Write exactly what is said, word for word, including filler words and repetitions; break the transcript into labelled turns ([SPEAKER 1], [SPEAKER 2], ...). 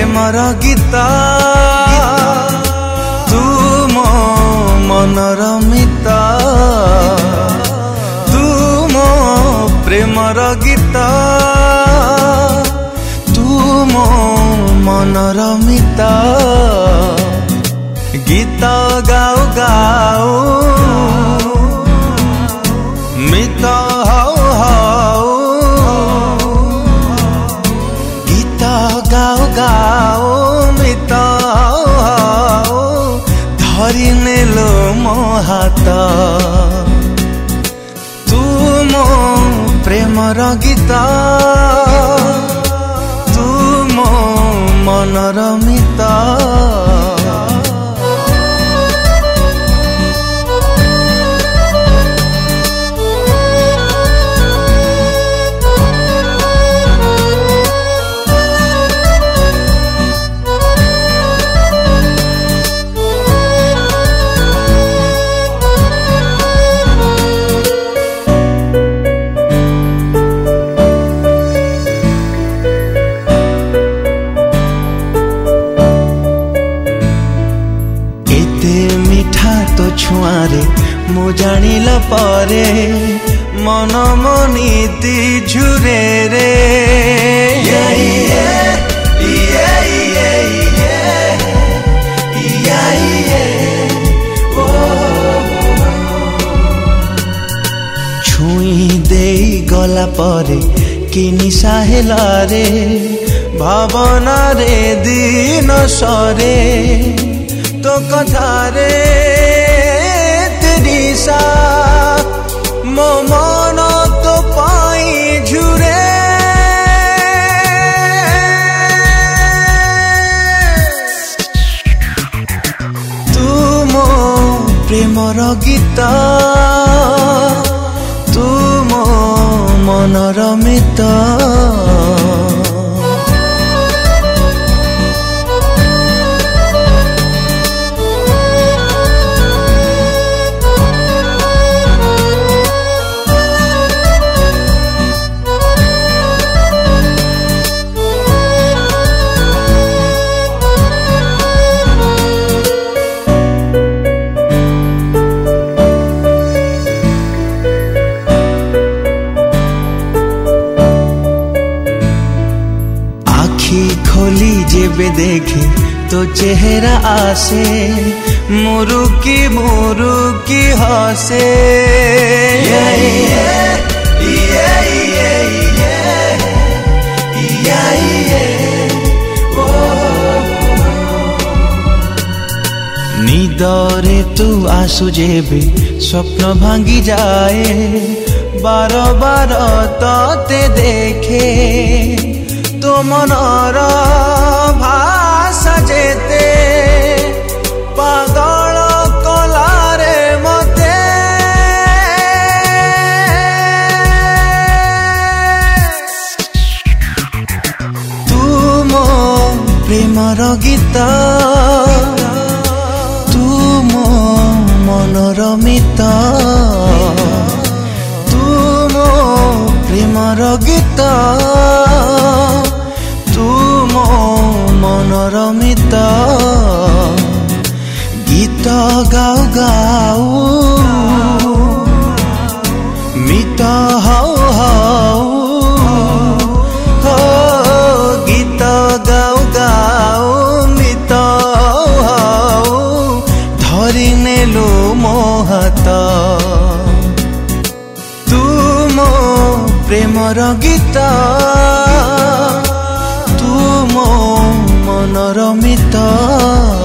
[SPEAKER 1] Premiere गीत तू मो मनर मित तू मो प्रेमर गीत तू मो मनर मित गीत गाओ गाओ मित हाओ हाओ गीत गाओ गाओ मित हाओ हाओ धरी नेलो मो हाथ तू मो प्रेमर गीत तू मो मनर मित छुआरे मु जानिला परे मन मनीति झुरे रे छुई दे गला परे कि निशा हेला रे भावना रे दिन सरे तो कथा रे मो मन तो पाई झुरे तू मो प्रेमर गीत तू मो मनर मित खोली जेबे देखे तो चेहरा आसे मुरुकी मुरुकी हसे निदरे तू आसु जेबे स्वप्न भांगी जाए बार बार तते देखे तो मनर भाषा जेते पागल कलारे मते तू मो प्रेमर गीत तू मो मनर मित तू मो प्रेमर गीत तू मो मनर मित गीत गाओ गाओ मित हाओ हाओ हो गीत गाओ गाओ मित हाओ हाओ धरी नेलो मो हाथ तू मो प्रेमर गीत तू मो मनर मित।